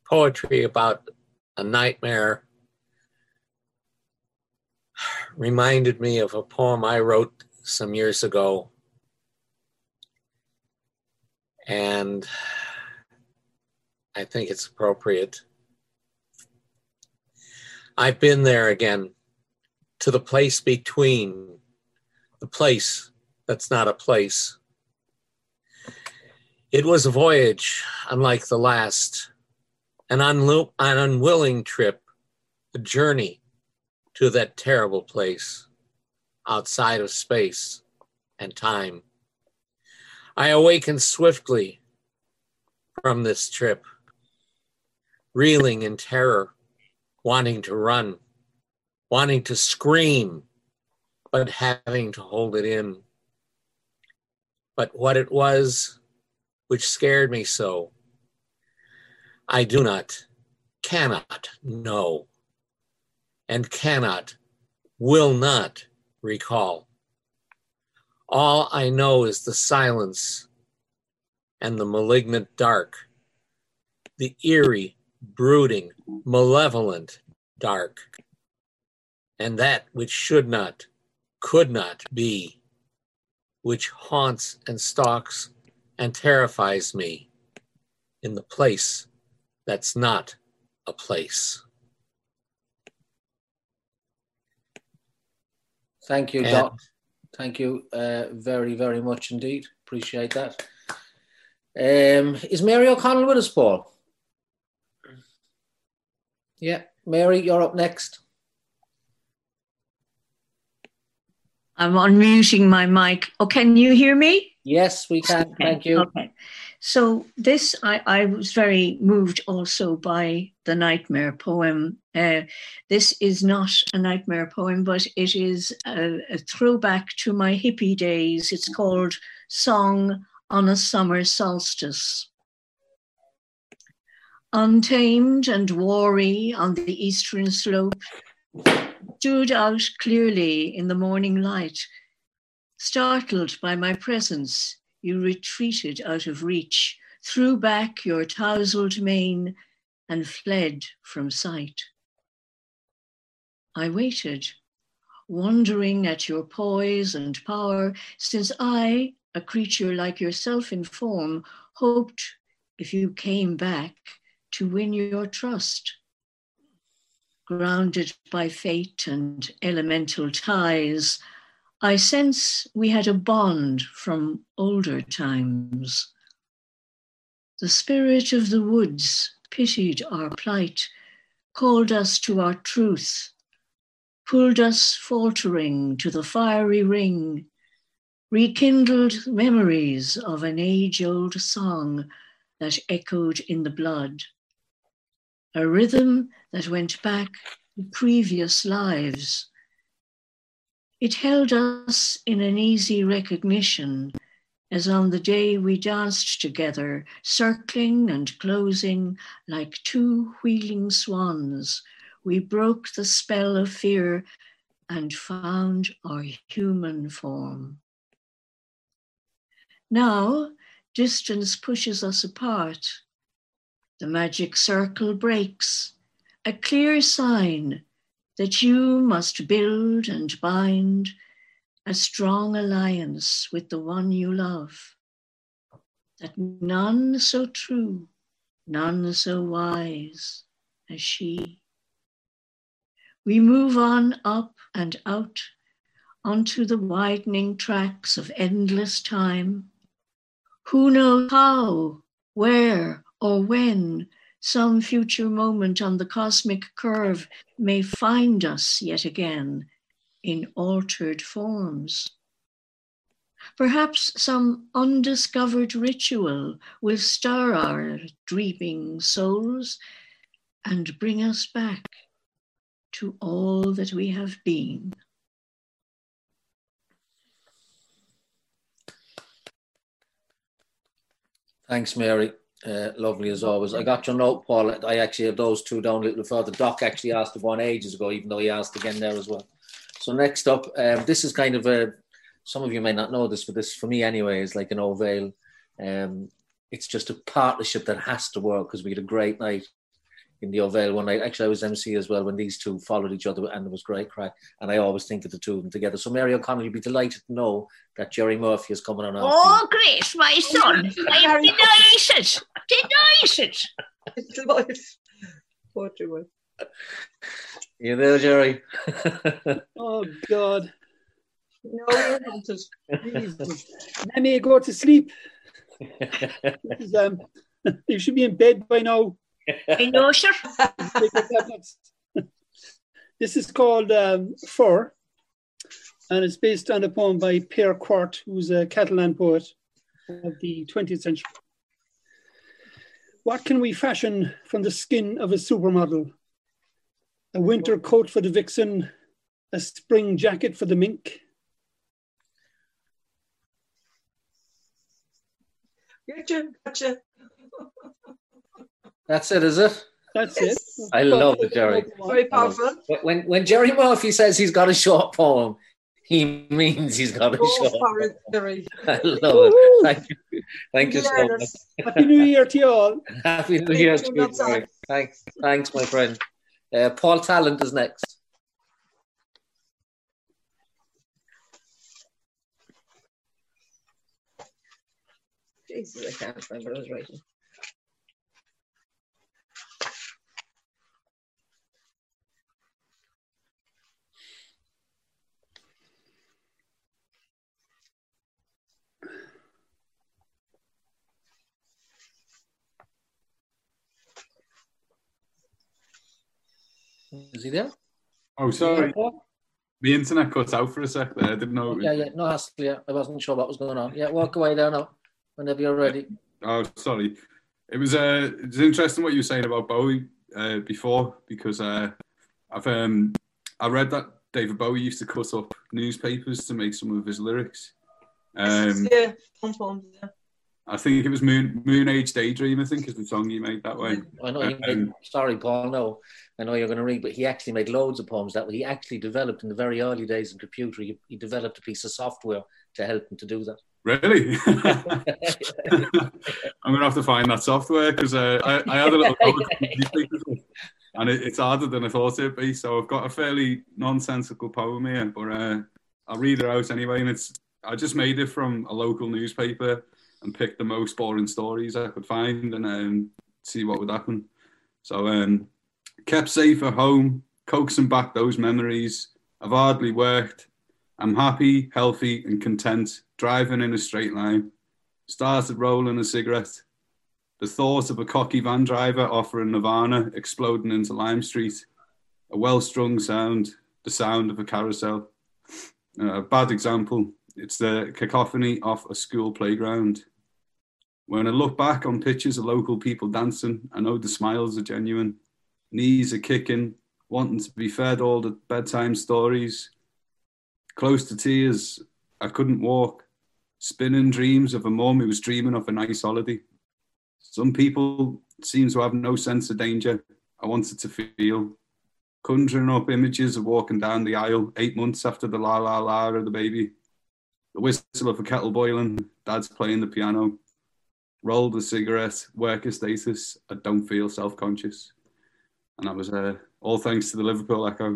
poetry about a nightmare reminded me of a poem I wrote some years ago. And I think it's appropriate. I've been there again, to the place between, the place that's not a place. It was a voyage unlike the last, an unwilling trip, a journey to that terrible place outside of space and time. I awakened swiftly from this trip, reeling in terror, wanting to run, wanting to scream, but having to hold it in. But what it was which scared me so, I do not, cannot know, and cannot, will not recall. All I know is the silence and the malignant dark, the eerie, brooding, malevolent dark, and that which should not, could not be, which haunts and stalks and terrifies me in the place that's not a place. Thank you, Doc. Thank you very, very much indeed. Appreciate that. Is Mary O'Connell with us, Paul? Yeah, Mary, you're up next. I'm unmuting my mic. Oh, can you hear me? Yes, we can. Okay. Thank you. Okay. So this, I was very moved also by the nightmare poem. This is not a nightmare poem, but it is a throwback to my hippie days. It's called Song on a Summer Solstice. Untamed and wary on the eastern slope, stood out clearly in the morning light. Startled by my presence, you retreated out of reach, threw back your tousled mane, and fled from sight. I waited, wondering at your poise and power, since I, a creature like yourself in form, hoped, if you came back, to win your trust. Grounded by fate and elemental ties, I sense we had a bond from older times. The spirit of the woods pitied our plight, called us to our truth, pulled us faltering to the fiery ring, rekindled memories of an age-old song that echoed in the blood, a rhythm that went back to previous lives. It held us in an easy recognition, as on the day we danced together, circling and closing like two wheeling swans. We broke the spell of fear and found our human form. Now, distance pushes us apart. The magic circle breaks, a clear sign that you must build and bind a strong alliance with the one you love, that none so true, none so wise as she. We move on up and out onto the widening tracks of endless time. Who knows how, where, or when some future moment on the cosmic curve may find us yet again in altered forms. Perhaps some undiscovered ritual will stir our dreaming souls and bring us back to all that we have been. Thanks, Mary. Lovely as always. I got your note, Paul. I actually have those two down a little further. Doc actually asked one ages ago, even though he asked again there as well. So next up, this is kind of some of you may not know this, but this for me anyway is like an Old Vale. It's just a partnership that has to work because we had a great night in the Ovale one night. Actually, I was MC as well when these two followed each other, and it was great crack. And I always think of the two of them together. So Mary O'Connell, you'd be delighted to know that Jerry Murphy is coming on. Oh, great, my son! I'm delighted. Delighted. Poor wife. You there, Jerry? Oh God! No, you haven't. Let me go to sleep. You should be in bed by now. I know, sure. This is called Fur, and it's based on a poem by Pierre Quart, who's a Catalan poet of the 20th century. What can we fashion from the skin of a supermodel? A winter coat for the vixen, a spring jacket for the mink. Gotcha. That's it, is it? That's it. I love it, Jerry. Very powerful. When Jerry Murphy says he's got a short poem, he means he's got a short poem. Jerry. I love it. Thank you so much. Happy New Year to you all. Happy New Year to you, Jerry. Thanks, my friend. Paul Talent is next. Jesus, I can't find what I was writing. Is he there? Oh, sorry. The internet cut out for a sec there. I didn't know. Yeah. No hassle. Yeah, I wasn't sure what was going on. Yeah, walk away there now, whenever you're ready. Oh, sorry. It was interesting what you were saying about Bowie before, because I read that David Bowie used to cut up newspapers to make some of his lyrics. Yeah. I think it was Moon Age Daydream, I think, is the song he made that way. I know he made, sorry, Paul, no. I know you're going to read, but he actually made loads of poems that way. He actually developed in the very early days in computer, he developed a piece of software to help him to do that. Really? I'm going to have to find that software, because I had a little and it's harder than I thought it'd be. So I've got a fairly nonsensical poem here, but I'll read it out anyway. And I just made it from a local newspaper and picked the most boring stories I could find and see what would happen. So, kept safe at home, coaxing back those memories. I've hardly worked. I'm happy, healthy and content, driving in a straight line. Started rolling a cigarette. The thought of a cocky van driver offering Nirvana exploding into Lime Street. A well-strung sound, the sound of a carousel. A bad example, it's the cacophony of a school playground. When I look back on pictures of local people dancing, I know the smiles are genuine. Knees are kicking, wanting to be fed all the bedtime stories. Close to tears, I couldn't walk. Spinning dreams of a mum who was dreaming of a nice holiday. Some people seem to have no sense of danger. I wanted to feel. Conjuring up images of walking down the aisle 8 months after the la la la of the baby. The whistle of a kettle boiling, dad's playing the piano. Rolled a cigarette, worker status, I don't feel self-conscious. And that was all thanks to the Liverpool Echo.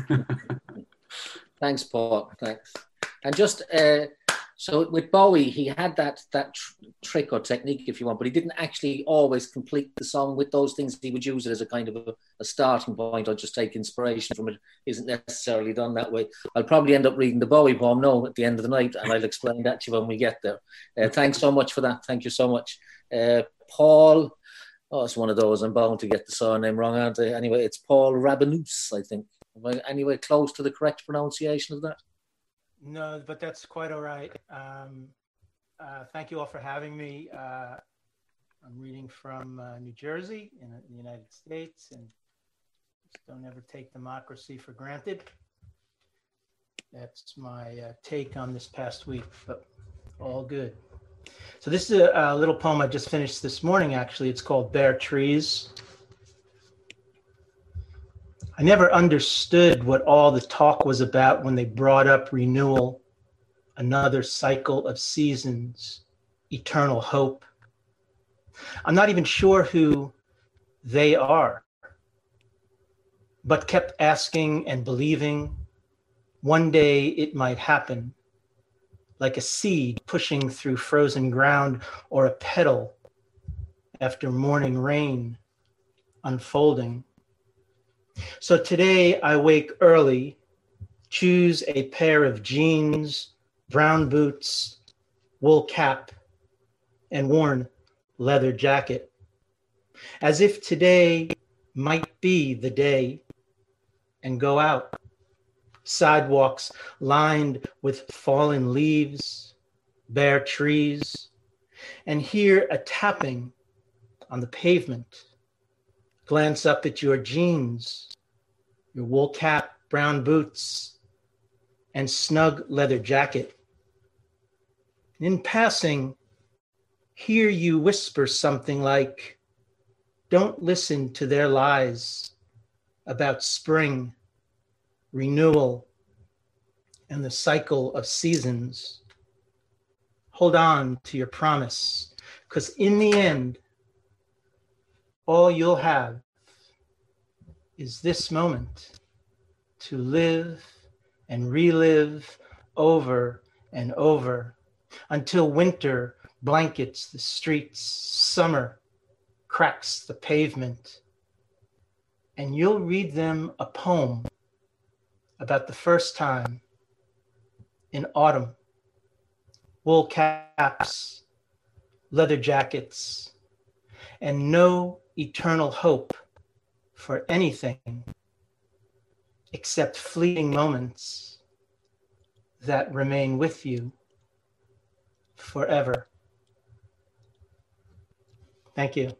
Thanks, Paul. Thanks. And just so with Bowie, he had that trick or technique, if you want, but he didn't actually always complete the song with those things. He would use it as a kind of a starting point or just take inspiration from it. Isn't necessarily done that way. I'll probably end up reading the Bowie poem now at the end of the night, and I'll explain that to you when we get there. Thanks so much for that. Thank you so much. Paul, it's one of those. I'm bound to get the surname wrong, aren't I? Anyway, it's Paul Rabanus, I think. Am I anywhere close to the correct pronunciation of that? No, but that's quite all right. Thank you all for having me. I'm reading from New Jersey in the United States, and just don't ever take democracy for granted. That's my take on this past week, but all good. So this is a little poem I just finished this morning, actually. It's called Bare Trees. I never understood what all the talk was about when they brought up renewal, another cycle of seasons, eternal hope. I'm not even sure who they are, but kept asking and believing one day it might happen, like a seed pushing through frozen ground or a petal after morning rain unfolding. So today I wake early, choose a pair of jeans, brown boots, wool cap, and worn leather jacket, as if today might be the day, and go out. Sidewalks lined with fallen leaves, bare trees, and hear a tapping on the pavement. Glance up at your jeans, your wool cap, brown boots, and snug leather jacket. In passing, hear you whisper something like, "Don't listen to their lies about spring, renewal, and the cycle of seasons. Hold on to your promise, because in the end, all you'll have is this moment to live and relive over and over until winter blankets the streets, summer cracks the pavement, and you'll read them a poem about the first time in autumn. Wool caps, leather jackets, and no eternal hope for anything except fleeting moments that remain with you forever." Thank you.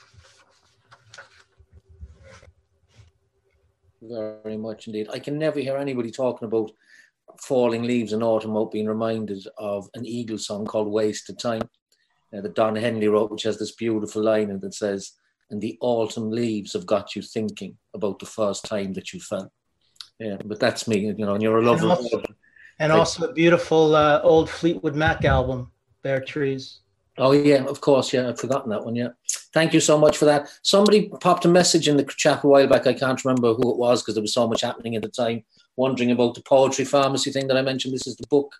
Very much indeed. I can never hear anybody talking about falling leaves in autumn without being reminded of an Eagles song called Wasted Time that Don Henley wrote, which has this beautiful line in it that says, "And the autumn leaves have got you thinking about the first time that you fell." Yeah, but that's me, you know, and you're a lover. And also a beautiful old Fleetwood Mac album, Bare Trees. Oh, yeah, of course. Yeah, I've forgotten that one. Yeah. Thank you so much for that. Somebody popped a message in the chat a while back. I can't remember who it was because there was so much happening at the time, wondering about the poetry pharmacy thing that I mentioned. This is the book.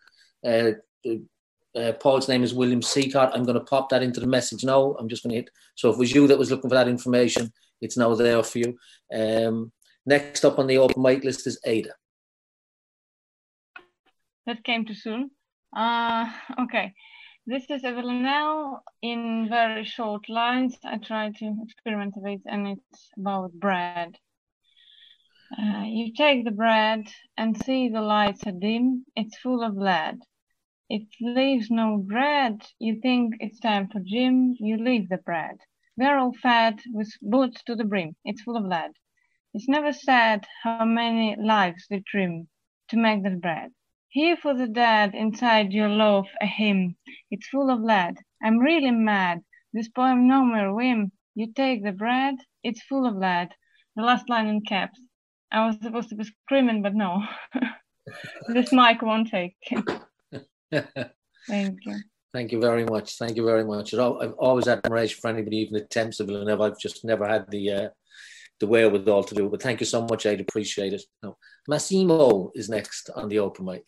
Paul's name is William Seacott. I'm going to pop that into the message now. I'm just going to hit. So if it was you that was looking for that information, it's now there for you. Next up on the open mic list is Ada. That came too soon. Okay. This is a villanelle in very short lines. I try to experiment with it, and it's about bread. You take the bread and see the lights are dim. It's full of lead. It leaves no bread. You think it's time for gym. You leave the bread. We're all fed with bullets to the brim. It's full of lead. It's never said how many lives they trim to make that bread. Here for the dead, inside your loaf a hymn. It's full of lead. I'm really mad. This poem no mere whim. You take the bread, it's full of lead. The last line in caps. I was supposed to be screaming, but no. This mic won't take. Thank you. Thank you very much. Thank you very much. I've always had admiration for anybody even attempts to Villanelle. I've just never had the wherewithal to do it. But thank you so much. I'd appreciate it. No. Massimo is next on the open mic.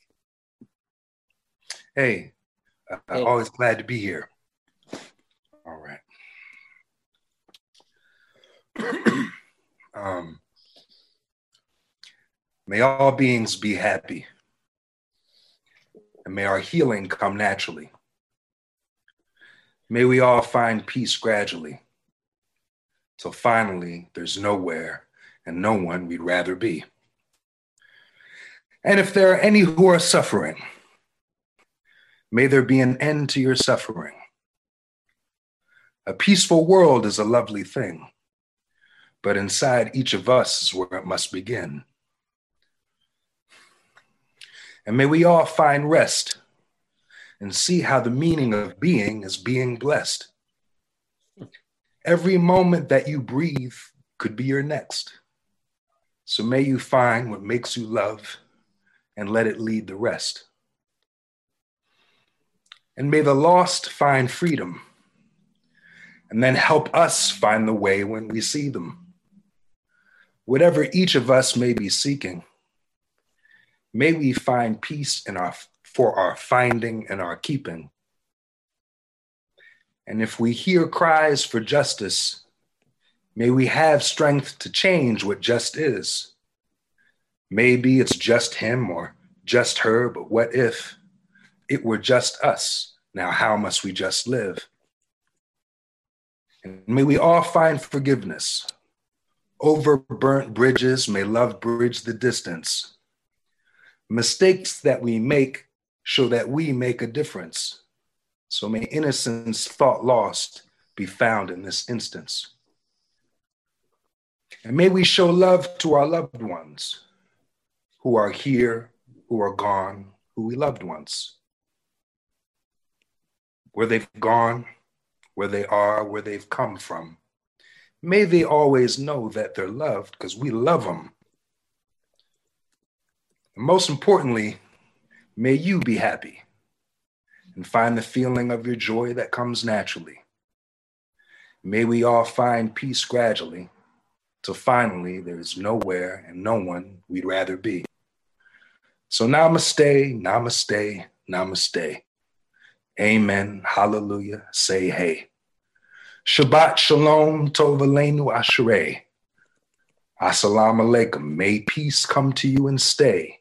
Hey, always glad to be here. All right. May all beings be happy, and may our healing come naturally. May we all find peace gradually, till finally there's nowhere and no one we'd rather be. And if there are any who are suffering, may there be an end to your suffering. A peaceful world is a lovely thing, but inside each of us is where it must begin. And may we all find rest and see how the meaning of being is being blessed. Every moment that you breathe could be your next. So may you find what makes you love and let it lead the rest. And may the lost find freedom and then help us find the way when we see them. Whatever each of us may be seeking, may we find peace for our finding and our keeping. And if we hear cries for justice, may we have strength to change what just is. Maybe it's just him or just her, but what if it were just us? Now, how must we just live? And may we all find forgiveness. Over burnt bridges, may love bridge the distance. Mistakes that we make show that we make a difference. So may innocence thought lost be found in this instance. And may we show love to our loved ones who are here, who are gone, who we loved once. Where they've gone, where they are, where they've come from. May they always know that they're loved because we love them. And most importantly, may you be happy and find the feeling of your joy that comes naturally. May we all find peace gradually till finally there is nowhere and no one we'd rather be. So namaste, namaste, namaste. Amen, hallelujah, say hey. Shabbat shalom tov aleinu ashereh. Assalamu alaikum, may peace come to you and stay.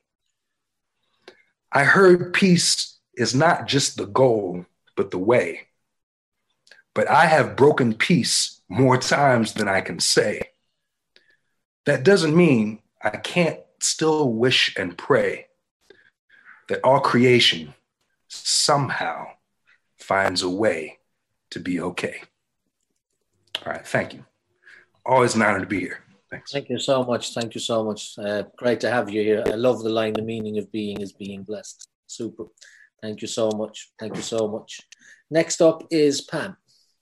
I heard peace is not just the goal, but the way. But I have broken peace more times than I can say. That doesn't mean I can't still wish and pray that all creation somehow finds a way to be okay. All right, thank you. Always an honor to be here. Thanks. Thank you so much. Thank you so much. Great to have you here. I love the line, the meaning of being is being blessed. Super. Thank you so much. Thank you so much. Next up is Pam.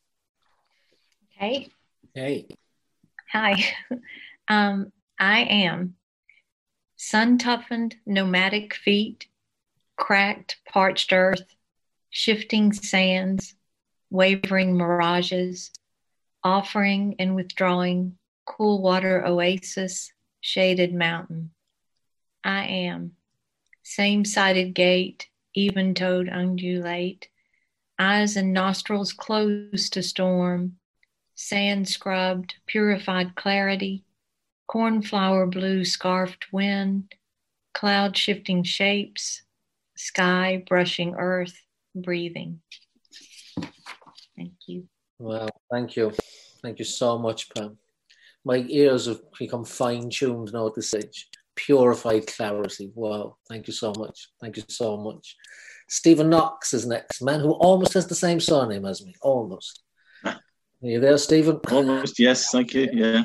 Hey. Hey. Hi. I am sun-toughened nomadic feet, cracked parched earth, shifting sands, wavering mirages, offering and withdrawing, cool water oasis, shaded mountain. I am same-sided gate, even-toed undulate, eyes and nostrils closed to storm, sand-scrubbed, purified clarity, cornflower blue scarfed wind, cloud-shifting shapes, sky brushing earth, breathing. Thank you. Well, thank you. Thank you so much, Pam. My ears have become fine-tuned now at this stage. Purified clarity. Wow. Thank you so much. Thank you so much. Stephen Knox is next. Man who almost has the same surname as me. Almost. Are you there, Stephen? Almost, yes. Thank you. Yeah.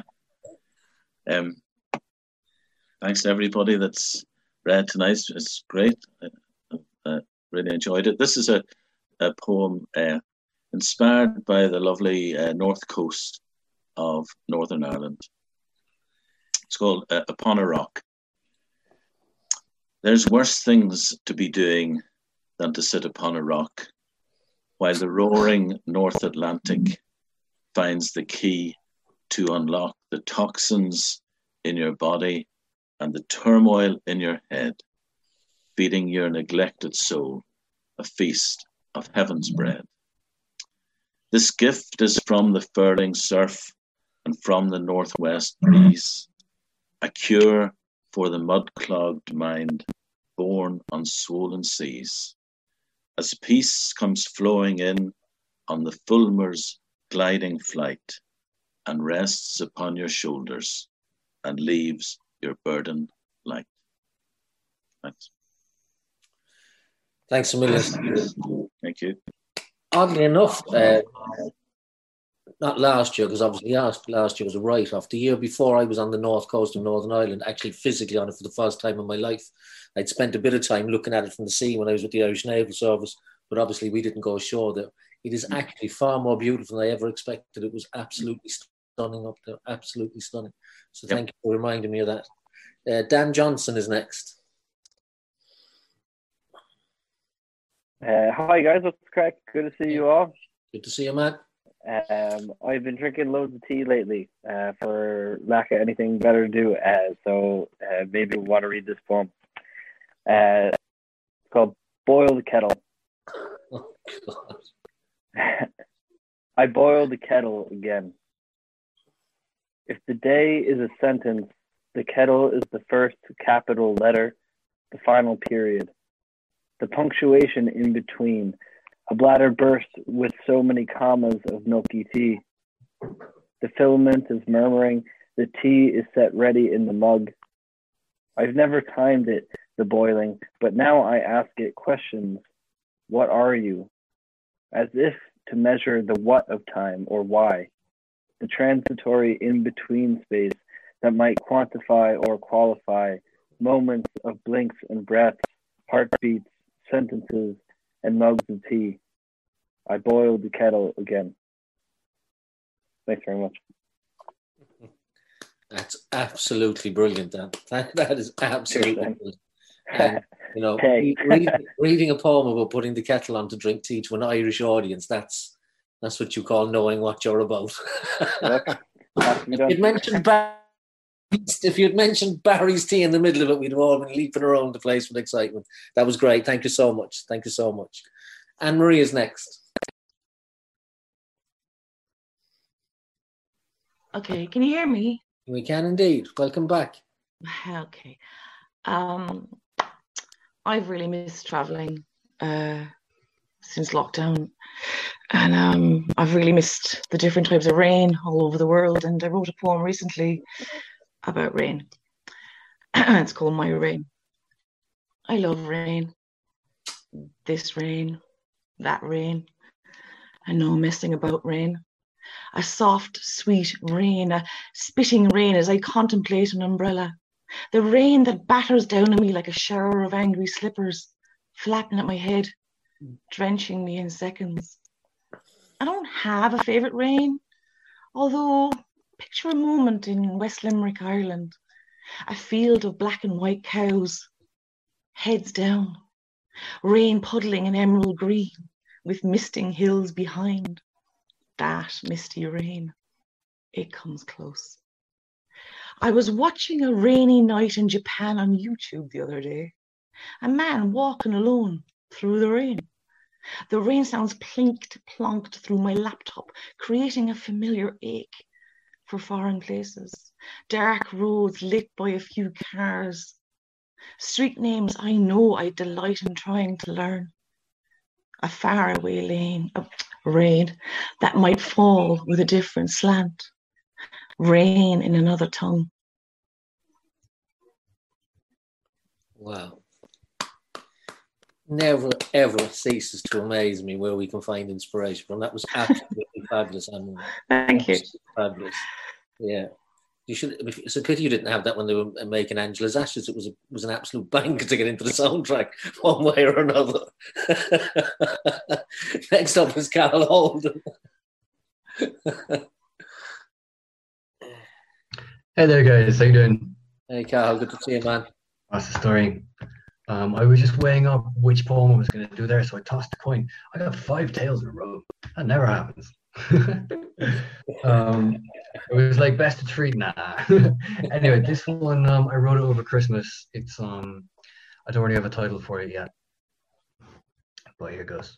Thanks to everybody that's read tonight. It's great. I really enjoyed it. This is a poem inspired by the lovely north coast of Northern Ireland. It's called Upon a Rock. There's worse things to be doing than to sit upon a rock while the roaring North Atlantic finds the key to unlock the toxins in your body and the turmoil in your head, feeding your neglected soul a feast of heaven's bread. This gift is from the furling surf and from the northwest breeze, a cure for the mud-clogged mind born on swollen seas. As peace comes flowing in on the fulmer's gliding flight and rests upon your shoulders and leaves your burden light. Thanks. Thanks a million. Thank you. Oddly enough, not last year, because obviously last year was a write-off. The year before, I was on the north coast of Northern Ireland, actually physically on it for the first time in my life. I'd spent a bit of time looking at it from the sea when I was with the Irish Naval Service, but obviously we didn't go ashore there. It is actually far more beautiful than I ever expected. It was absolutely stunning up there, absolutely stunning. So thank you for reminding me of that. Dan Johnson is next. Hi guys, what's crack? Good to see you all. Good to see you, man. I've been drinking loads of tea lately for lack of anything better to do. So maybe we want to read this poem. It's called Boil the Kettle. Oh, God. I boil the kettle again. If the day is a sentence, the kettle is the first capital letter, the final period. The punctuation in between. A bladder burst with so many commas of milky tea. The filament is murmuring, the tea is set ready in the mug. I've never timed it, the boiling, but now I ask it questions. What are you? As if to measure the what of time or why, the transitory in-between space that might quantify or qualify moments of blinks and breaths, heartbeats, sentences, and mugs of tea. I boiled the kettle again. Thanks very much. That's absolutely brilliant, Dan. That is absolutely brilliant. You know, Okay. reading a poem about putting the kettle on to drink tea to an Irish audience, that's what you call knowing what you're about. If you'd mentioned Barry's tea in the middle of it, we'd have all been leaping around the place with excitement. That was great. Thank you so much. Thank you so much. Anne-Marie is next. Okay, can you hear me? We can indeed. Welcome back. Okay. I've really missed traveling since lockdown, and I've really missed the different types of rain all over the world. And I wrote a poem recently about rain. It's called My Rain. I love rain. This rain, that rain. I know messing about rain. A soft, sweet rain, a spitting rain as I contemplate an umbrella. The rain that batters down on me like a shower of angry slippers, flapping at my head, drenching me in seconds. I don't have a favourite rain, although picture a moment in West Limerick, Ireland. A field of black and white cows, heads down, rain puddling in emerald green with misting hills behind. That misty rain, it comes close. I was watching a rainy night in Japan on YouTube the other day. A man walking alone through the rain. The rain sounds plinked, plonked through my laptop, creating a familiar ache for foreign places. Dark roads lit by a few cars. Street names I know I delight in trying to learn. A faraway lane of rain that might fall with a different slant. Rain in another tongue. Wow. Never, ever ceases to amaze me where we can find inspiration from. That was absolutely fabulous. I mean, thank you. Fabulous. Yeah. You should. It's a pity you didn't have that when they were making Angela's Ashes. It was an absolute banker to get into the soundtrack one way or another. Next up is Carol Holden. Hey there, guys. How you doing? Hey, Carl. Good to see you, man. That's the story. I was just weighing up which poem I was going to do there, so I tossed a coin. I got 5 tails in a row. That never happens. It was like best of 3. Nah. Anyway, this one I wrote it over Christmas. It's I don't really have a title for it yet, but here goes.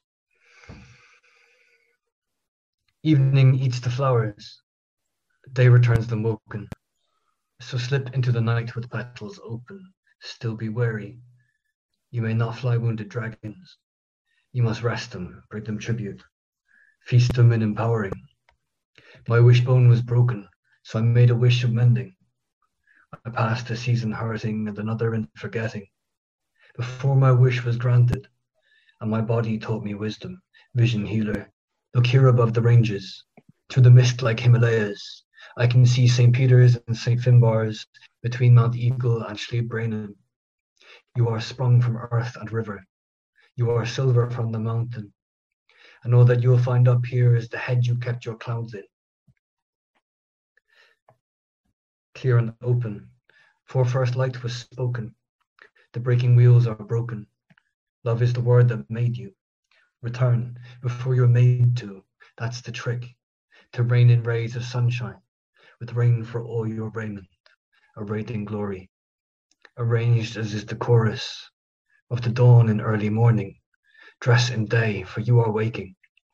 Evening eats the flowers. Day returns them woken. So slip into the night with petals open. Still be wary. You may not fly wounded dragons. You must rest them, bring them tribute. Feast them in empowering. My wishbone was broken, so I made a wish of mending. I passed a season hurting and another in forgetting. Before my wish was granted, and my body taught me wisdom, vision healer. Look here above the ranges, through the mist like Himalayas. I can see St. Peter's and St. Finbarr's between Mount Eagle and Schliebrennen. You are sprung from earth and river. You are silver from the mountain. And all that you'll find up here is the head you kept your clouds in. Clear and open, for first light was spoken. The breaking wheels are broken. Love is the word that made you. Return before you're made to. That's the trick. to rain in rays of sunshine, with rain for all your raiment, arrayed in glory, arranged as is the chorus of the dawn in early morning, dress in day, for you are waking.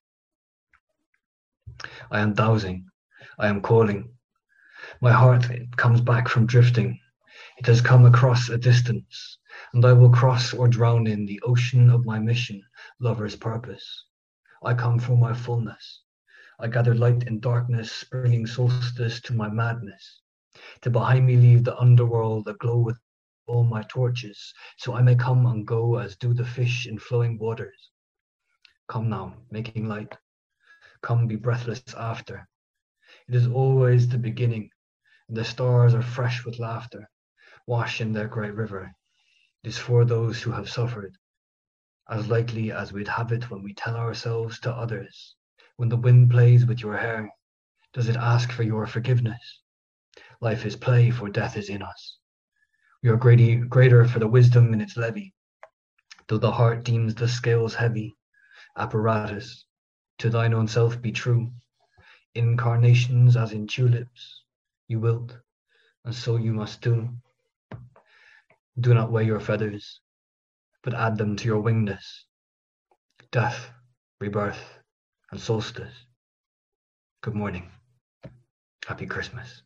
I am dowsing, I am calling. My heart comes back from drifting. It has come across a distance, and I will cross or drown in the ocean of my mission, lover's purpose. I come for my fullness. I gather light in darkness, bringing solstice to my madness. To behind me leave the underworld aglow with all my torches, so I may come and go as do the fish in flowing waters. Come now, making light. Come, be breathless after. It is always the beginning, and the stars are fresh with laughter. Wash in their great river. It is for those who have suffered, as likely as we'd have it when we tell ourselves to others. When the wind plays with your hair, does it ask for your forgiveness? Life is play, for death is in us. We are greater for the wisdom in its levy, though the heart deems the scales heavy. Apparatus, to thine own self be true. Incarnations as in tulips, you wilt, and so you must do. Do not weigh your feathers, but add them to your wingness. Death, rebirth, and solstice. Good morning. Happy Christmas.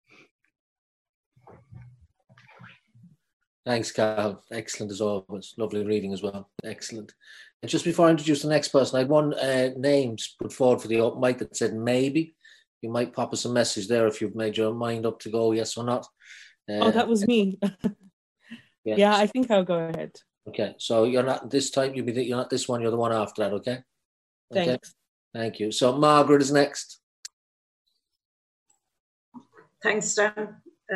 Thanks, Carl. Excellent as always. Lovely reading as well. Excellent. And just before I introduce the next person, I had one name put forward for the open mic that said maybe. You might pop us a message there if you've made your mind up to go yes or not. Oh, that was me. Yeah, I think I'll go ahead. Okay, so you're not this time. You're not this one. You're the one after that. Okay. Thanks. Thank you. So Margaret is next. Thanks, Stan.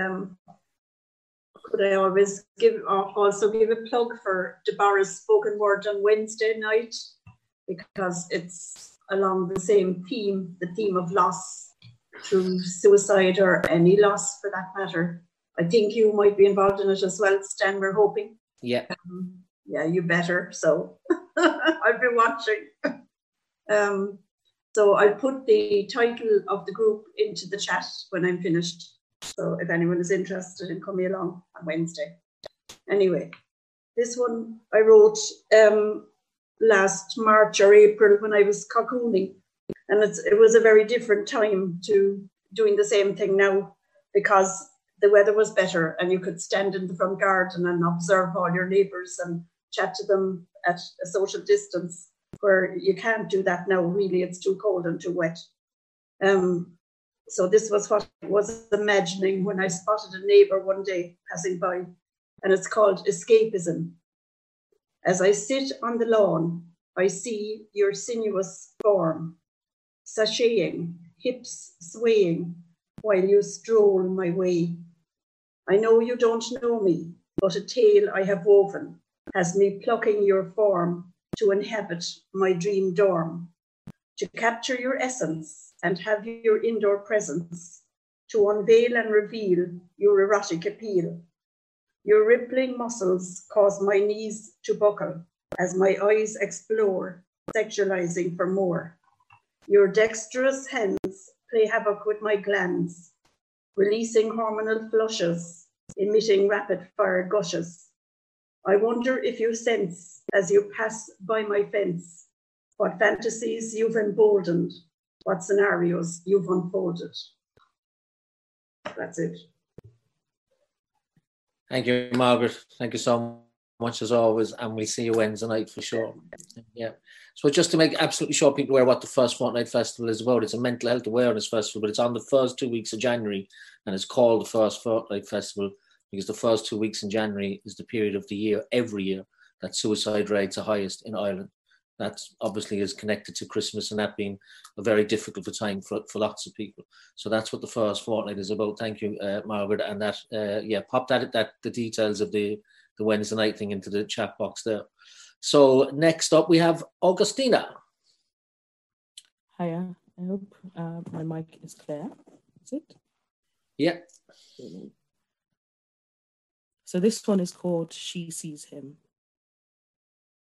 Could I also give a plug for Deborah's spoken word on Wednesday night, because it's along the same theme, the theme of loss through suicide or any loss for that matter. I think you might be involved in it as well, Stan, we're hoping. Yeah. Yeah, you better. So I'll be watching. So I put the title of the group into the chat when I'm finished. So if anyone is interested in coming along on Wednesday. Anyway, this one I wrote last March or April when I was cocooning. And it was a very different time to doing the same thing now, because the weather was better and you could stand in the front garden and observe all your neighbours and chat to them at a social distance, where you can't do that now. Really, it's too cold and too wet. So this was what I was imagining when I spotted a neighbour one day passing by, and it's called escapism. As I sit on the lawn, I see your sinuous form, sashaying, hips swaying, while you stroll my way. I know you don't know me, but a tale I have woven has me plucking your form to inhabit my dream dorm, to capture your essence and have your indoor presence, to unveil and reveal your erotic appeal. Your rippling muscles cause my knees to buckle as my eyes explore, sexualizing for more. Your dexterous hands play havoc with my glands, releasing hormonal flushes, emitting rapid-fire gushes. I wonder if you sense, as you pass by my fence, what fantasies you've emboldened, what scenarios you've unfolded. That's it. Thank you, Margaret. Thank you so much as always, and we'll see you Wednesday night for sure. Yeah. So just to make absolutely sure people aware what the First Fortnight Festival is about, it's a mental health awareness festival, but it's on the first 2 weeks of January, and it's called the First Fortnight Festival because the first 2 weeks in January is the period of the year, every year, that suicide rates are highest in Ireland. That obviously is connected to Christmas and that being a very difficult time for lots of people. So that's what the First Fortnight is about. Thank you, Margaret. And that, pop the details of the Wednesday night thing into the chat box there. So next up we have Augustina. Hiya, I hope my mic is clear. Is it? Yeah. So this one is called She Sees Him.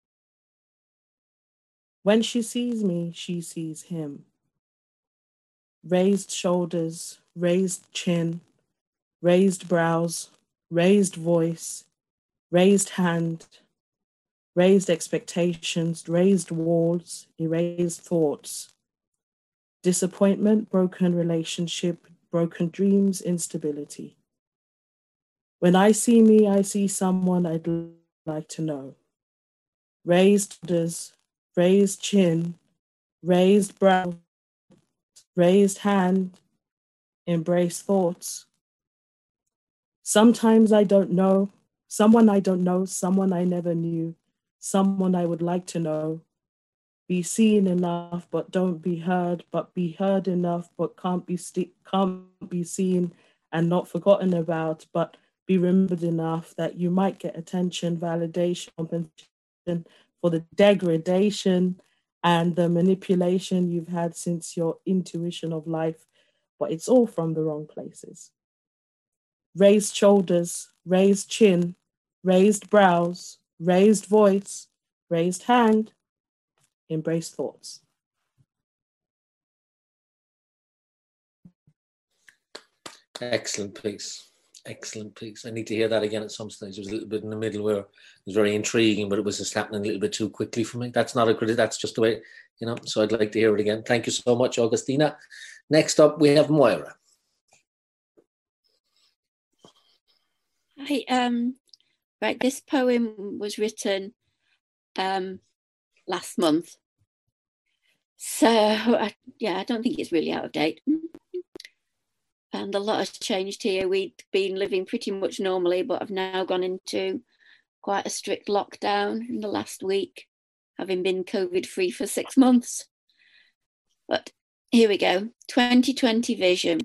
When she sees me, she sees him. raised shoulders, raised chin, raised brows, raised voice, raised hand, raised expectations, raised walls, erased thoughts, disappointment, broken relationship, broken dreams, instability. When I see me, I see someone I'd like to know. Raised shoulders, raised chin, raised brow, raised hand, embrace thoughts. Sometimes I don't know, someone I don't know, someone I never knew, someone I would like to know. Be seen enough, but don't be heard, but be heard enough, but can't be seen and not forgotten about, but be remembered enough that you might get attention, validation, compensation for the degradation and the manipulation you've had since your intuition of life, but it's all from the wrong places. Raised shoulders, raised chin, raised brows, raised voice, raised hand, embrace thoughts. Excellent piece. Excellent piece. I need to hear that again at some stage. It was a little bit in the middle where it was very intriguing, but it was just happening a little bit too quickly for me. That's not a critic, that's just the way, you know, so I'd like to hear it again. Thank you so much, Augustina. Next up, we have Moira. Hi, right, this poem was written last month. So, I don't think it's really out of date. And a lot has changed here. We'd been living pretty much normally, but I've now gone into quite a strict lockdown in the last week, having been COVID-free for 6 months. But here we go. 2020 vision.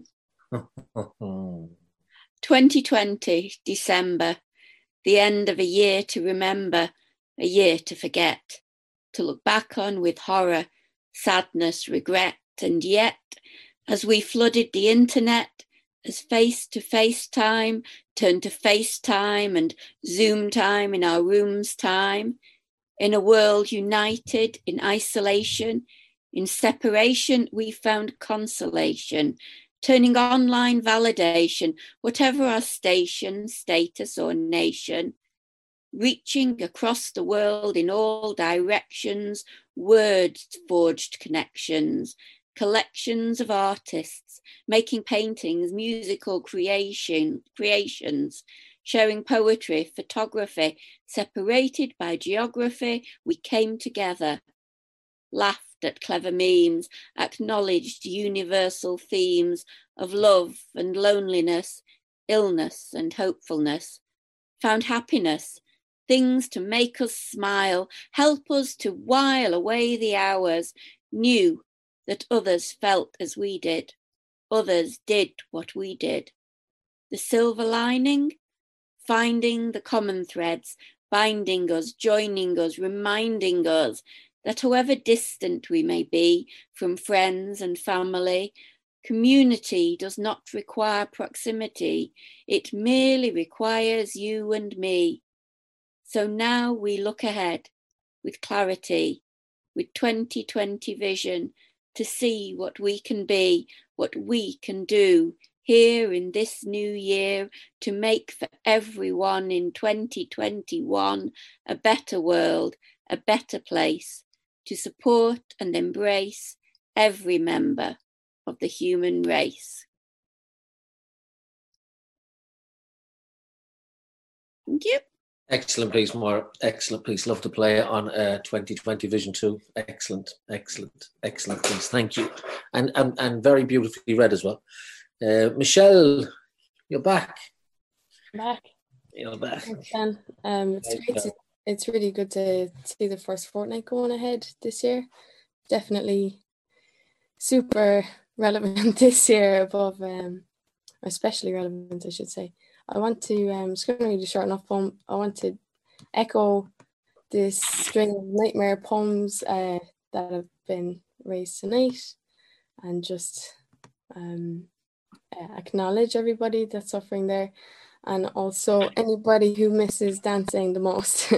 2020, December, the end of a year to remember, a year to forget, to look back on with horror, sadness, regret, and yet, as we flooded the internet, as face-to-face time turned to FaceTime and Zoom time in our rooms time, in a world united in isolation, in separation, we found consolation, turning online validation, whatever our station, status, or nation, reaching across the world in all directions, words forged connections, collections of artists, making paintings, musical creations, sharing poetry, photography, separated by geography, we came together, laughed at clever memes, acknowledged universal themes of love and loneliness, illness and hopefulness, found happiness, things to make us smile, help us to while away the hours, knew that others felt as we did, others did what we did. The silver lining? Finding the common threads, binding us, joining us, reminding us that however distant we may be from friends and family, community does not require proximity. It merely requires you and me. So now we look ahead with clarity, with 2020 vision, to see what we can be, what we can do here in this new year to make for everyone in 2021 a better world, a better place, to support and embrace every member of the human race. Thank you. Excellent piece, Maura. Excellent piece. Love to play it on 2020 Vision 2. Excellent, excellent, excellent piece. Thank you. And very beautifully read as well. Michelle, you're back. Back. You're back. Thanks, Dan. It's really good to see the first fortnight going ahead this year. Definitely super relevant this year, above, especially relevant, I should say. I want to, just going to read a short enough poem. I want to echo this string of nightmare poems that have been raised tonight, and just acknowledge everybody that's suffering there, and also anybody who misses dancing the most.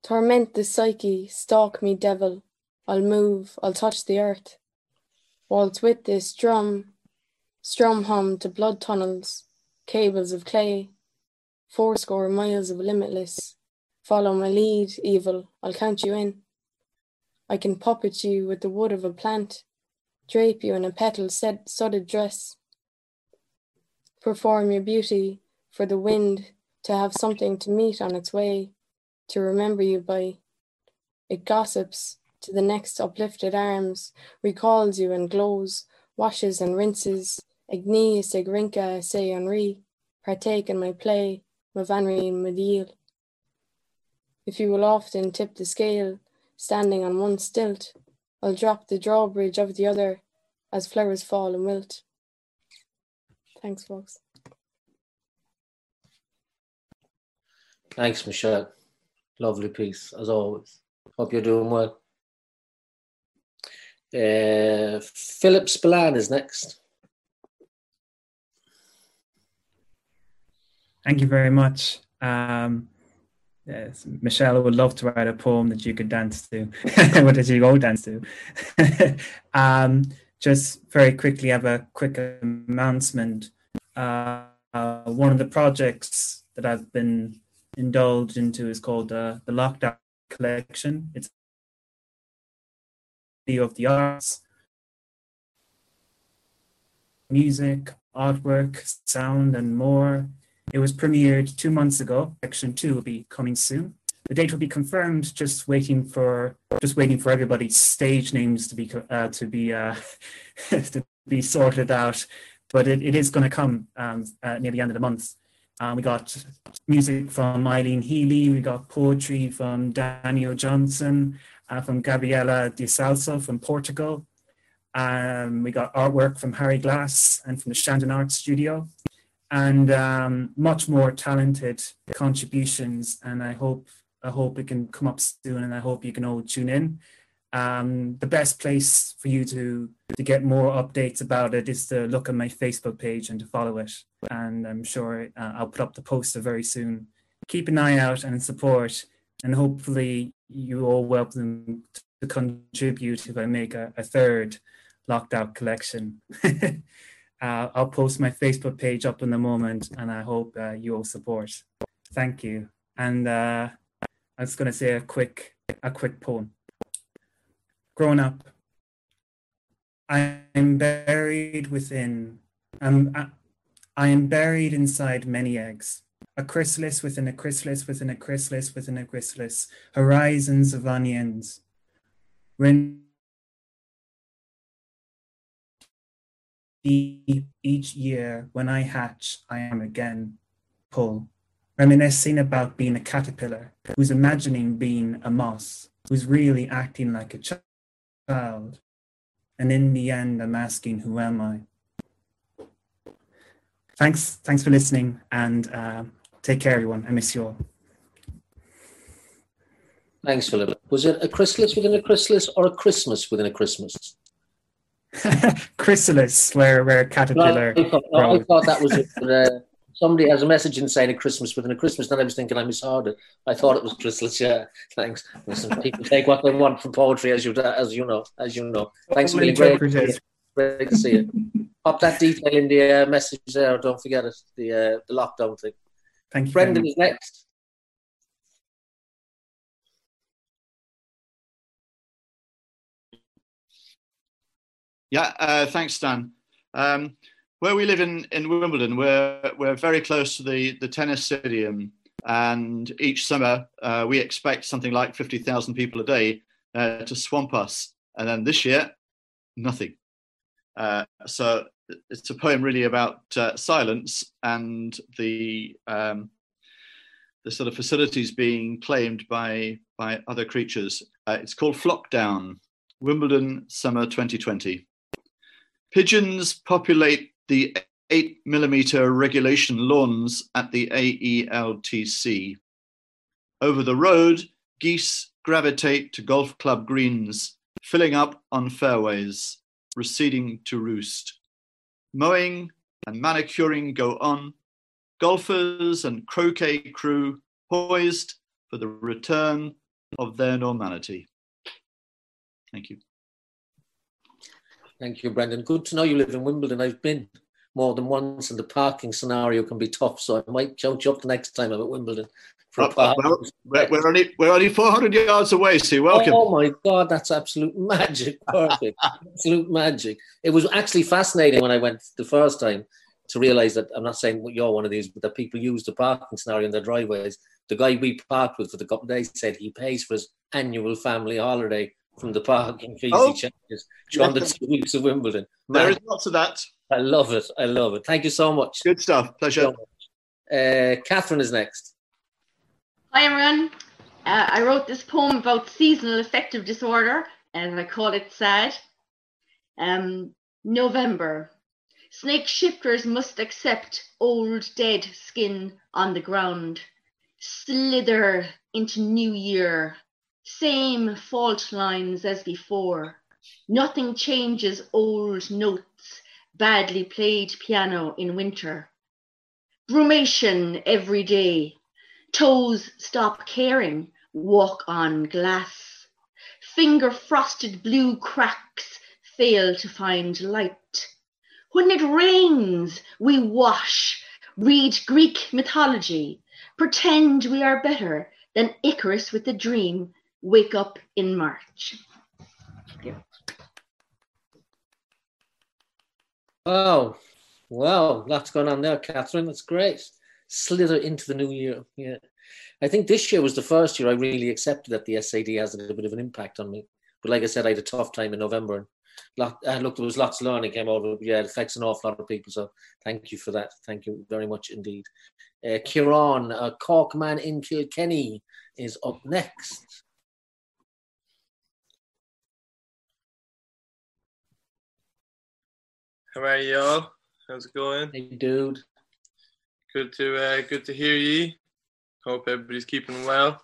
Torment the psyche, stalk me, devil. I'll move, I'll touch the earth. Waltz with this drum, strum hum to blood tunnels, cables of clay, 80 miles of limitless. Follow my lead, evil, I'll count you in. I can puppet you with the wood of a plant, drape you in a petal-studded dress. Perform your beauty for the wind to have something to meet on its way, to remember you by. It gossips to the next uplifted arms, recalls you and glows, washes and rinses, agni sig rinka say Henri, partake in my play, my vanry medial. If you will often tip the scale, standing on one stilt, I'll drop the drawbridge of the other as flowers fall and wilt. Thanks, folks. Thanks, Michelle. Lovely piece, as always. Hope you're doing well. Philip Spillane is next. Thank you very much. Yes, Michelle would love to write a poem that you could dance to. What did you go dance to? Just very quickly, have a quick announcement. One of the projects that I've been indulged into is called the Lockdown Collection. It's of the arts, music, artwork, sound, and more. It was premiered 2 months ago. Section 2 will be coming soon. The date will be confirmed. Just waiting for everybody's stage names to be to be sorted out. But it is going to come near the end of the month. We got music from Eileen Healy. We got poetry from Daniel Johnson, from Gabriela de Salso from Portugal. We got artwork from Harry Glass and from the Shandon Art Studio. And much more talented contributions, and I hope it can come up soon, and I hope you can all tune in. The best place for you to get more updates about it is to look at my Facebook page and to follow it, and I'm sure I'll put up the poster very soon. Keep an eye out and support, and hopefully you all welcome to contribute if I make a third Lockdown collection. I'll post my Facebook page up in a moment, and I hope you all support. Thank you. And I was going to say a quick poem. Growing up, I am buried within. I am buried inside many eggs. A chrysalis within a chrysalis within a chrysalis within a chrysalis. Horizons of onions. Each year, when I hatch, I am again pull, reminiscing about being a caterpillar, who's imagining being a moss, who's really acting like a child. And in the end, I'm asking, who am I? Thanks for listening, and take care, everyone. I miss you all. Thanks, Philip. Was it a chrysalis within a chrysalis or a Christmas within a Christmas? Chrysalis, where a caterpillar. I thought that was it. Somebody has a message in saying a Christmas within a Christmas. Then I was thinking I misheard it. I thought it was chrysalis. Yeah, thanks. Listen, people take what they want from poetry, as you know. Thanks for being great to see you. Pop that detail in the message there. Don't forget it. The lockdown thing. Thank you. Brendan is next. Yeah, thanks, Stan. Where we live in Wimbledon, we're very close to the tennis stadium, and each summer we expect something like 50,000 people a day to swamp us. And then this year, nothing. So it's a poem really about silence and the sort of facilities being claimed by other creatures. It's called Flockdown, Wimbledon Summer 2020. Pigeons populate the 8mm regulation lawns at the AELTC. Over the road, geese gravitate to golf club greens, filling up on fairways, receding to roost. Mowing and manicuring go on, golfers and croquet crew poised for the return of their normality. Thank you. Thank you, Brendan. Good to know you live in Wimbledon. I've been more than once, and the parking scenario can be tough, so I might jump you up the next time I'm at Wimbledon. Well, we're only 400 yards away, so welcome. Oh my God, that's absolute magic. Perfect. Absolute magic. It was actually fascinating when I went the first time to realize that, I'm not saying you're one of these, but that people use the parking scenario in their driveways. The guy we parked with for the couple of days said he pays for his annual family holiday from the parking fees he charges during the 2 weeks of Wimbledon. There is lots of that. I love it. I love it. Thank you so much. Good stuff. Pleasure. Catherine is next. Hi, everyone. I wrote this poem about seasonal affective disorder, and I call it SAD. November. Snake shifters must accept old dead skin on the ground. Slither into new year. Same fault lines as before. Nothing changes old notes. Badly played piano in winter. Brumation every day. Toes stop caring, walk on glass. Finger frosted blue cracks fail to find light. When it rains, we wash, read Greek mythology, pretend we are better than Icarus with a dream, wake up in March. Thank you. Oh, wow, lots going on there, Catherine. That's great. Slither into the new year. Yeah, I think this year was the first year I really accepted that the SAD has a little bit of an impact on me. But like I said, I had a tough time in November. And look, there was lots of learning came over. Yeah, it affects an awful lot of people. So thank you for that. Thank you very much indeed. Kieran, Cork man in Kilkenny, is up next. How are you all? How's it going? Hey, dude. Good to hear ye. Hope everybody's keeping well.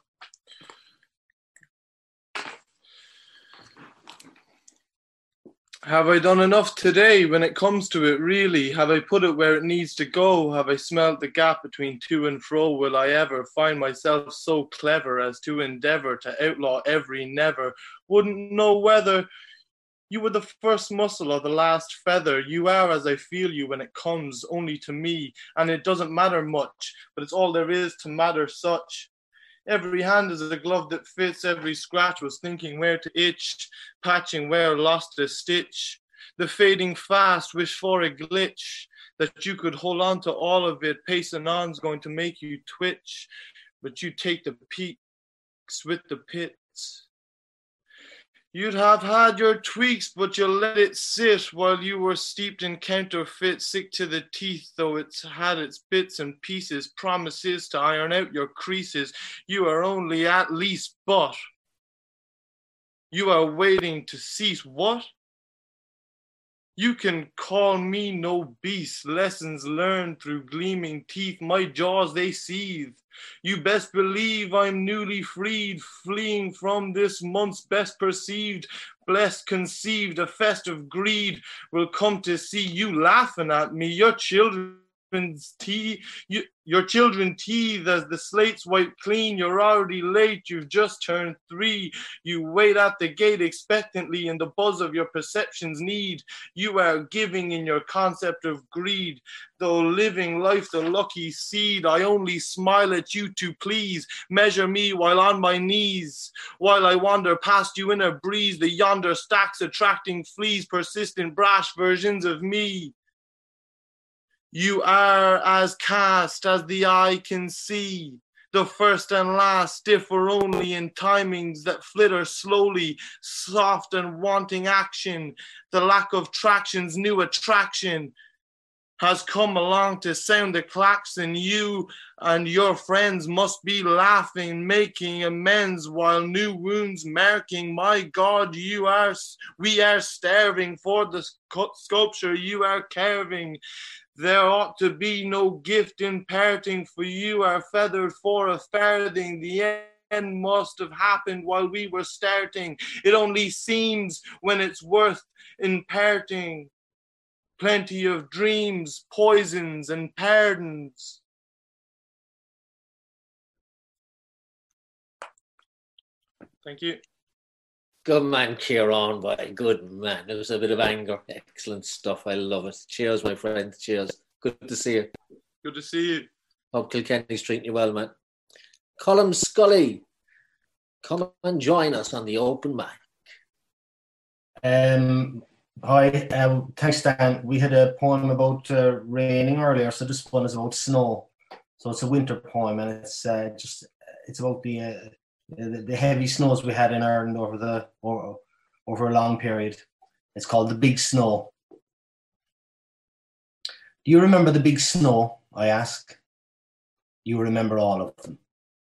Have I done enough today when it comes to it, really? Have I put it where it needs to go? Have I smelt the gap between to and fro? Will I ever find myself so clever as to endeavor to outlaw every never? Wouldn't know whether you were the first muscle or the last feather. You are as I feel you when it comes only to me, and it doesn't matter much, but it's all there is to matter such. Every hand is a glove that fits, every scratch was thinking where to itch, patching where lost a stitch. The fading fast, wish for a glitch, that you could hold on to all of it. Pacing on's going to make you twitch, but you take the peaks with the pits. You'd have had your tweaks, but you let it sit while you were steeped in counterfeit, sick to the teeth, though it's had its bits and pieces, promises to iron out your creases. You are only at least, but you are waiting to cease. What? You can call me no beast, lessons learned through gleaming teeth, my jaws they seethe. You best believe I'm newly freed, fleeing from this month's best perceived, blessed conceived, a festive greed will come to see you laughing at me, your children's your children teethe as the slate's wiped clean. You're already late, you've just turned 3. You wait at the gate expectantly in the buzz of your perceptions need. You are giving in your concept of greed. Though living life the lucky seed, I only smile at you to please. Measure me while on my knees, while I wander past you in a breeze. The yonder stacks attracting fleas, persistent brash versions of me. You are as cast as the eye can see. The first and last differ only in timings that flitter slowly, soft and wanting action. The lack of traction's new attraction has come along to sound the klaxon. You and your friends must be laughing, making amends while new wounds marking. My God, we are starving for the sculpture you are carving. There ought to be no gift in parting, for you are feathered for a farthing. The end must have happened while we were starting. It only seems when it's worth imparting. Plenty of dreams, poisons, and pardons. Thank you. Good man, Kieran, boy. Good man. There was a bit of anger. Excellent stuff. I love it. Cheers, my friend. Cheers. Good to see you. Good to see you. Hope Kilkenny's treating you well, man. Colm Scully, come and join us on the open mic. Hi, thanks, Dan. We had a poem about raining earlier, so this one is about snow. So it's a winter poem, and it's about the heavy snows we had in Ireland over a long period. It's called The Big Snow. Do you remember the big snow? I ask. You remember all of them.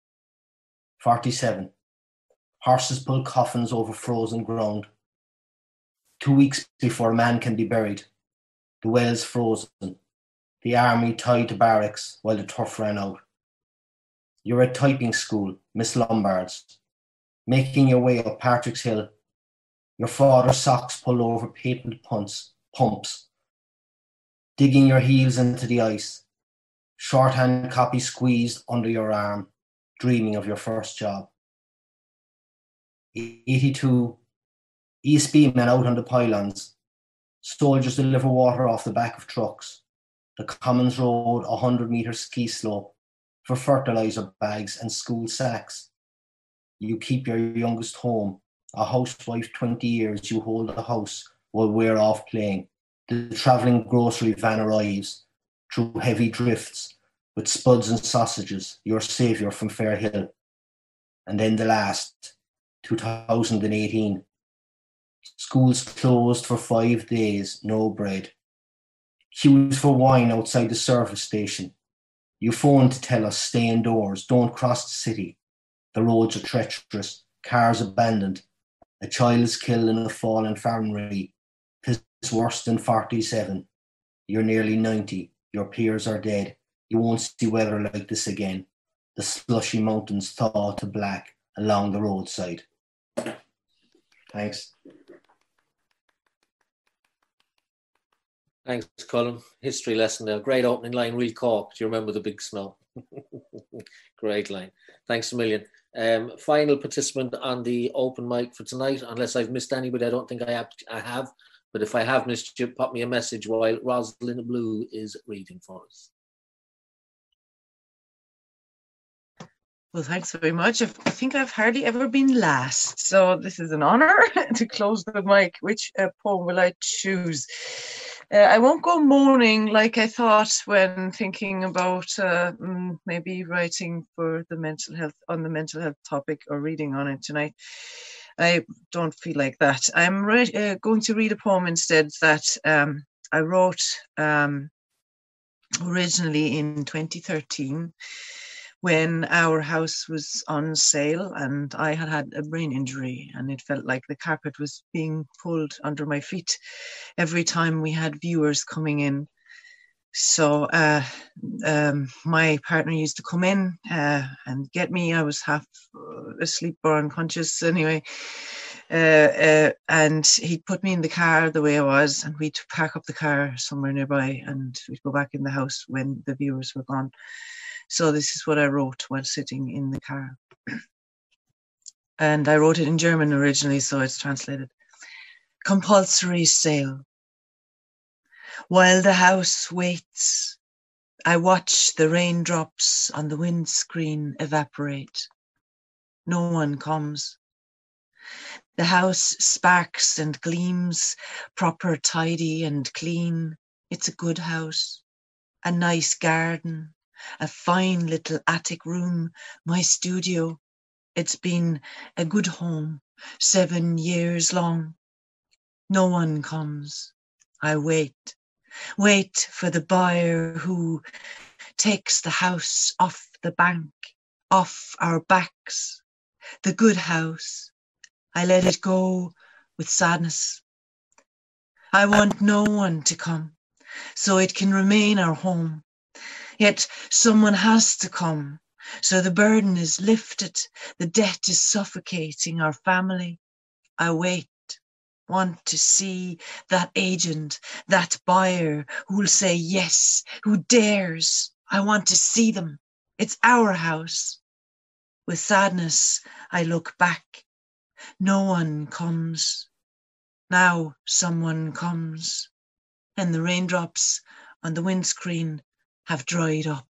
47. Horses pull coffins over frozen ground. 2 weeks before a man can be buried. The well's frozen. The army tied to barracks while the turf ran out. You're at typing school, Miss Lombard's, making your way up Patrick's Hill. Your father's socks pulled over patent pumps. Digging your heels into the ice. Shorthand copy squeezed under your arm, dreaming of your first job. 82. ESB men out on the pylons. Soldiers deliver water off the back of trucks. The Commons Road 100-metre ski slope for fertiliser bags and school sacks. You keep your youngest home. A housewife 20 years, you hold the house while we're off playing. The travelling grocery van arrives through heavy drifts with spuds and sausages, your saviour from Fairhill. And then the last, 2018. Schools closed for 5 days, no bread. Queues for wine outside the service station. You phone to tell us stay indoors, don't cross the city. The roads are treacherous, cars abandoned. A child is killed in a fall infirmary. It's worse than 47. You're nearly 90. Your peers are dead. You won't see weather like this again. The slushy mountains thaw to black along the roadside. Thanks. Thanks, Colm. History lesson there. Great opening line, real Cork. Do you remember the big snow? Great line. Thanks a million. Final participant on the open mic for tonight, unless I've missed anybody. I don't think I have. But if I have missed you, pop me a message while Rosalind Blue is reading for us. Well, thanks very much. I think I've hardly ever been last, so this is an honour to close the mic. Which poem will I choose? I won't go moaning like I thought when thinking about maybe writing for the mental health topic or reading on it tonight. I don't feel like that. I'm going to read a poem instead that I wrote originally in 2013 when our house was on sale and I had a brain injury and it felt like the carpet was being pulled under my feet every time we had viewers coming in. So my partner used to come in and get me. I was half asleep or unconscious anyway. And he'd put me in the car the way I was and we'd park up the car somewhere nearby and we'd go back in the house when the viewers were gone. So this is what I wrote while sitting in the car. And I wrote it in German originally, so it's translated. Compulsory sale. While the house waits, I watch the raindrops on the windscreen evaporate. No one comes. The house sparks and gleams, proper, tidy and clean. It's a good house, a nice garden, a fine little attic room, my studio. It's been a good home, 7 years long. No one comes. I wait for the buyer who takes the house off the bank, off our backs. The good house. I let it go with sadness. I want no one to come, so it can remain our home. Yet someone has to come, so the burden is lifted. The debt is suffocating our family. I wait, want to see that agent, that buyer who'll say yes, who dares. I want to see them. It's our house. With sadness, I look back No one comes. Now someone comes, and the raindrops on the windscreen have dried up.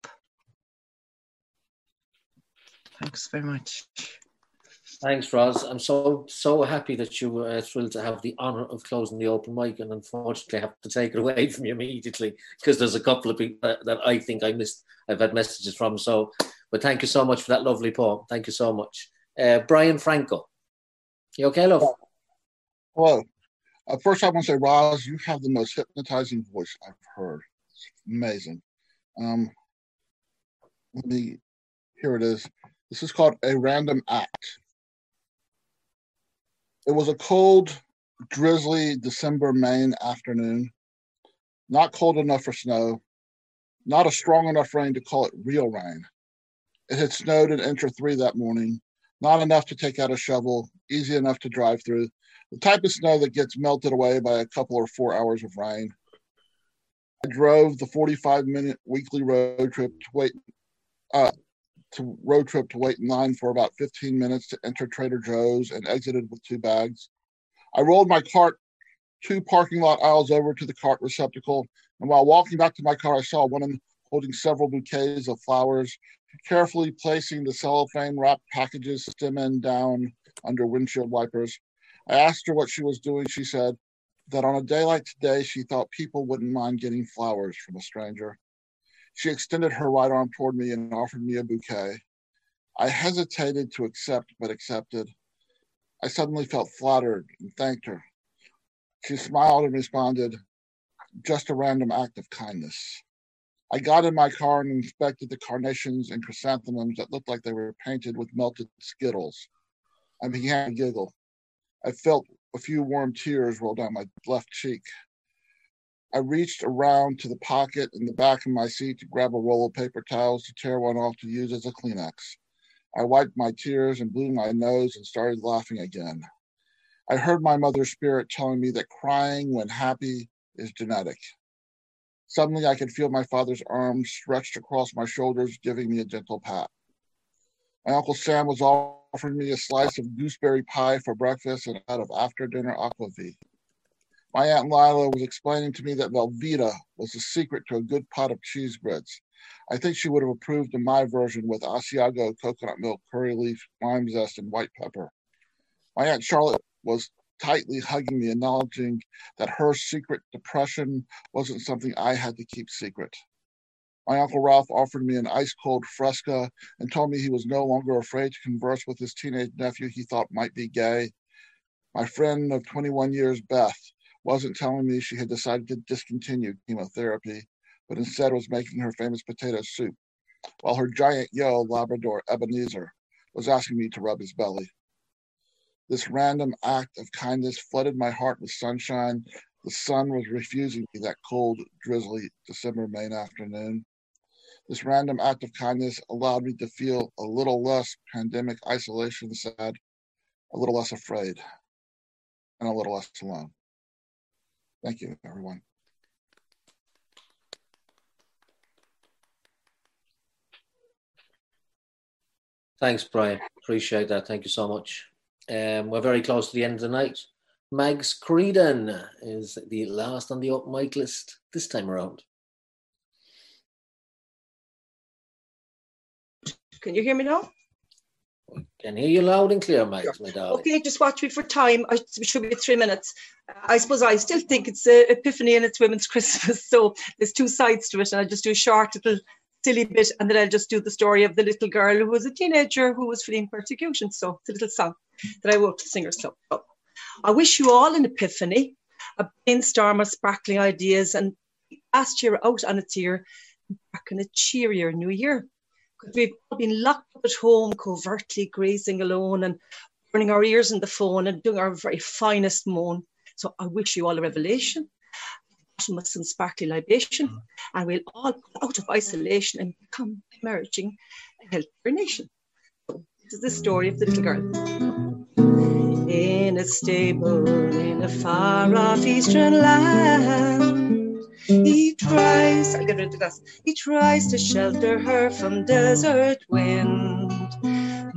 Thanks very much. Thanks, Roz. I'm so happy that you were thrilled to have the honour of closing the open mic, and unfortunately I have to take it away from you immediately because there's a couple of people that I think I missed. I've had messages from. So, but thank you so much for that lovely poem. Thank you so much. Brian Franco. You okay, love? Hello. First, I want to say, Roz, you have the most hypnotizing voice I've heard. It's amazing. Here it is. This is called A Random Act. It was a cold, drizzly December Maine afternoon. Not cold enough for snow. Not a strong enough rain to call it real rain. It had snowed an inch or 3 that morning. Not enough to take out a shovel. Easy enough to drive through. The type of snow that gets melted away by a couple or 4 hours of rain. I drove the 45-minute weekly road trip to wait in line for about 15 minutes to enter Trader Joe's and exited with 2 bags. I rolled my cart 2 parking lot aisles over to the cart receptacle, and while walking back to my car, I saw a woman holding several bouquets of flowers, carefully placing the cellophane-wrapped packages stem end down under windshield wipers. I asked her what she was doing. She said that on a day like today, she thought people wouldn't mind getting flowers from a stranger. She extended her right arm toward me and offered me a bouquet. I hesitated to accept, but accepted. I suddenly felt flattered and thanked her. She smiled and responded, "Just a random act of kindness." I got in my car and inspected the carnations and chrysanthemums that looked like they were painted with melted Skittles. I began to giggle. I felt a few warm tears roll down my left cheek. I reached around to the pocket in the back of my seat to grab a roll of paper towels to tear one off to use as a Kleenex. I wiped my tears and blew my nose and started laughing again. I heard my mother's spirit telling me that crying when happy is genetic. Suddenly, I could feel my father's arms stretched across my shoulders, giving me a gentle pat. My Uncle Sam was offering me a slice of gooseberry pie for breakfast and out of after-dinner aquavit. My Aunt Lila was explaining to me that Velveeta was the secret to a good pot of cheese grits. I think she would have approved of my version with Asiago, coconut milk, curry leaf, lime zest, and white pepper. My Aunt Charlotte was tightly hugging me, acknowledging that her secret depression wasn't something I had to keep secret. My Uncle Ralph offered me an ice-cold Fresca and told me he was no longer afraid to converse with his teenage nephew he thought might be gay. My friend of 21 years, Beth, wasn't telling me she had decided to discontinue chemotherapy, but instead was making her famous potato soup, while her giant yellow Labrador, Ebenezer, was asking me to rub his belly. This random act of kindness flooded my heart with sunshine. The sun was refusing me that cold, drizzly December Maine afternoon. This random act of kindness allowed me to feel a little less pandemic isolation sad, a little less afraid, and a little less alone. Thank you, everyone. Thanks, Brian. Appreciate that. Thank you so much. We're very close to the end of the night. Mags Creedon is the last on the open mic list this time around. Can you hear me now? Can hear you loud and clear, Mags, my darling. Okay, just watch me for time. It should be 3 minutes. I suppose I still think it's Epiphany and it's Women's Christmas, so there's 2 sides to it, and I'll just do a short little silly bit, and then I'll just do the story of the little girl who was a teenager who was fleeing persecution. So it's a little song that I wrote to the Singers Club. So, I wish you all an epiphany, a brainstorm of sparkling ideas, and last year out on its ear, back in a cheerier new year. Because we've all been locked up at home, covertly grazing alone and burning our ears in the phone and doing our very finest moan. So I wish you all a revelation, bottomless and sparkly libation, and we'll all come out of isolation and become emerging a healthier nation. So this is the story of the little girl. In a stable in a far-off eastern land, he tries to shelter her from desert wind.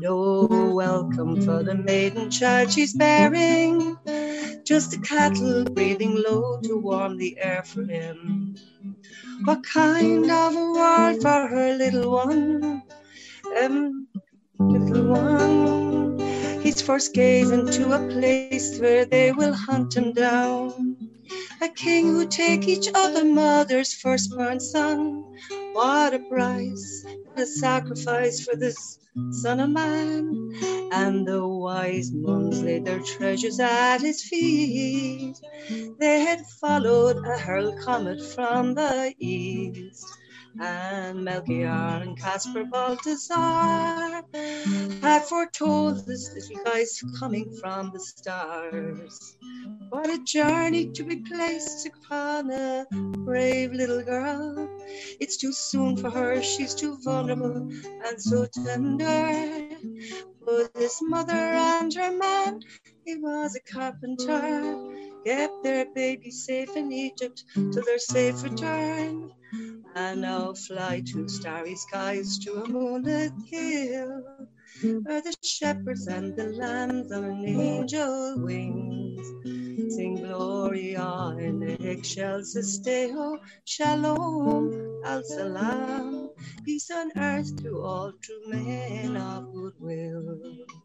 No welcome for the maiden child she's bearing, just a kettle breathing low to warm the air for him. What kind of a world for her little one? Little one. He's first gazing to a place where they will hunt him down. A king who take each other mother's firstborn son. What a price, a sacrifice for this son of man. And the wise ones laid their treasures at his feet. They had followed a hurled comet from the east. And Melchior and Caspar Balthazar had foretold this little guy's coming from the stars. What a journey to be placed upon a brave little girl. It's too soon for her, she's too vulnerable and so tender. But this mother and her man, he was a carpenter, kept their baby safe in Egypt till their safe return. And now fly to starry skies to a moonlit hill, where the shepherds and the lambs on angel wings sing Gloria in eggshells, Esteo, Shalom, Al Salam, peace on earth to all true men of goodwill.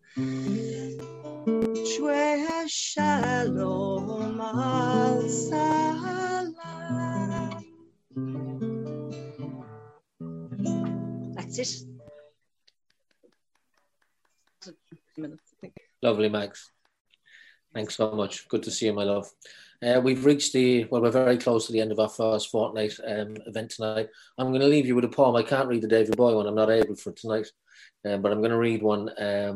Shwe Shalom Al Salam. That's it. Lovely, Max. Thanks so much. Good to see you, my love. We've reached we're very close to the end of our first fortnight event tonight. I'm going to leave you with a poem. I can't read the David Bowie one. I'm not able for tonight. But I'm going to read one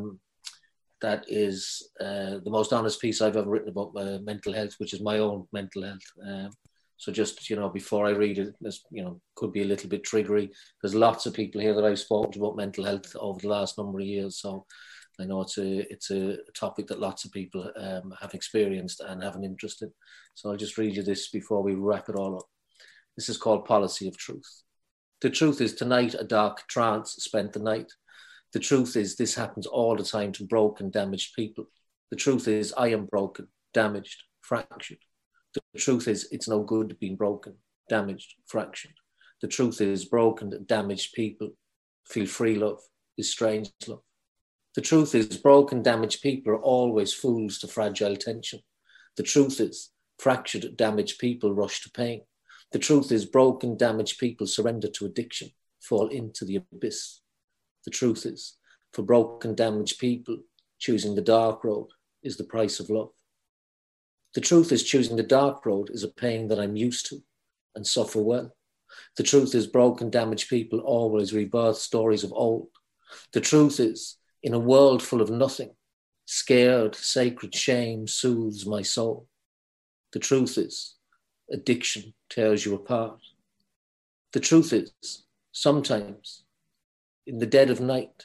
that is the most honest piece I've ever written about mental health, which is my own mental health. So just, before I read it, this, could be a little bit triggery. There's lots of people here that I've spoken to about mental health over the last number of years. So I know it's a topic that lots of people have experienced and have an interest in. So I'll just read you this before we wrap it all up. This is called Policy of Truth. The truth is, tonight a dark trance spent the night. The truth is, this happens all the time to broken, damaged people. The truth is, I am broken, damaged, fractured. The truth is, it's no good being broken, damaged, fractured. The truth is, broken, damaged people feel free love, is strange love. The truth is, broken, damaged people are always fools to fragile tension. The truth is, fractured, damaged people rush to pain. The truth is, broken, damaged people surrender to addiction, fall into the abyss. The truth is, for broken, damaged people, choosing the dark road is the price of love. The truth is, choosing the dark road is a pain that I'm used to and suffer well. The truth is, broken, damaged people always rebirth stories of old. The truth is, in a world full of nothing, scared, sacred shame soothes my soul. The truth is, addiction tears you apart. The truth is, sometimes, in the dead of night,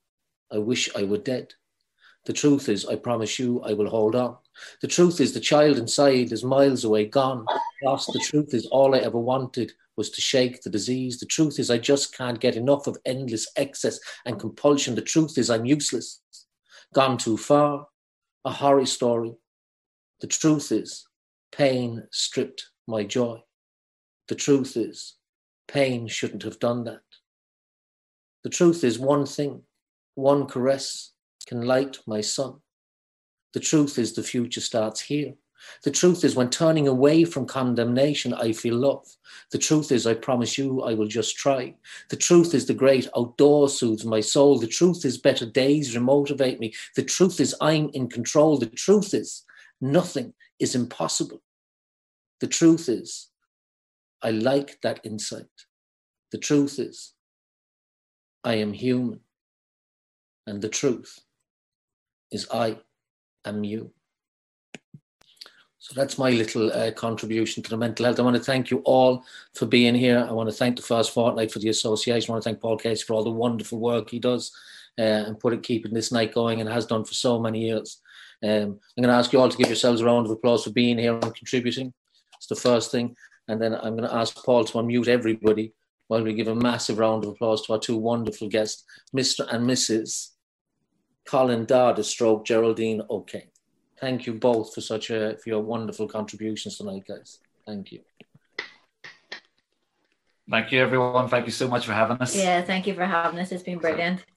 I wish I were dead. The truth is, I promise you, I will hold on. The truth is, the child inside is miles away, gone, lost. The truth is, all I ever wanted was to shake the disease. The truth is, I just can't get enough of endless excess and compulsion. The truth is, I'm useless, gone too far, a horror story. The truth is, pain stripped my joy. The truth is, pain shouldn't have done that. The truth is, one thing, one caress can light my sun. The truth is, the future starts here. The truth is, when turning away from condemnation, I feel love. The truth is, I promise you, I will just try. The truth is, the great outdoor soothes my soul. The truth is, better days remotivate me. The truth is, I'm in control. The truth is, nothing is impossible. The truth is, I like that insight. The truth is, I am human. And the truth is, I am you. So that's my little contribution to the mental health. I want to thank you all for being here. I want to thank the First Fortnight for the association. I want to thank Paul Casey for all the wonderful work he does and keeping this night going, and has done for so many years. I'm going to ask you all to give yourselves a round of applause for being here and contributing. It's the first thing. And then I'm going to ask Paul to unmute everybody while we give a massive round of applause to our two wonderful guests, Mr. and Mrs. Colin Dodd, stroke Geraldine O'Kane. Thank you both for your wonderful contributions tonight, guys. Thank you. Thank you, everyone. Thank you so much for having us. Yeah, thank you for having us. It's been brilliant.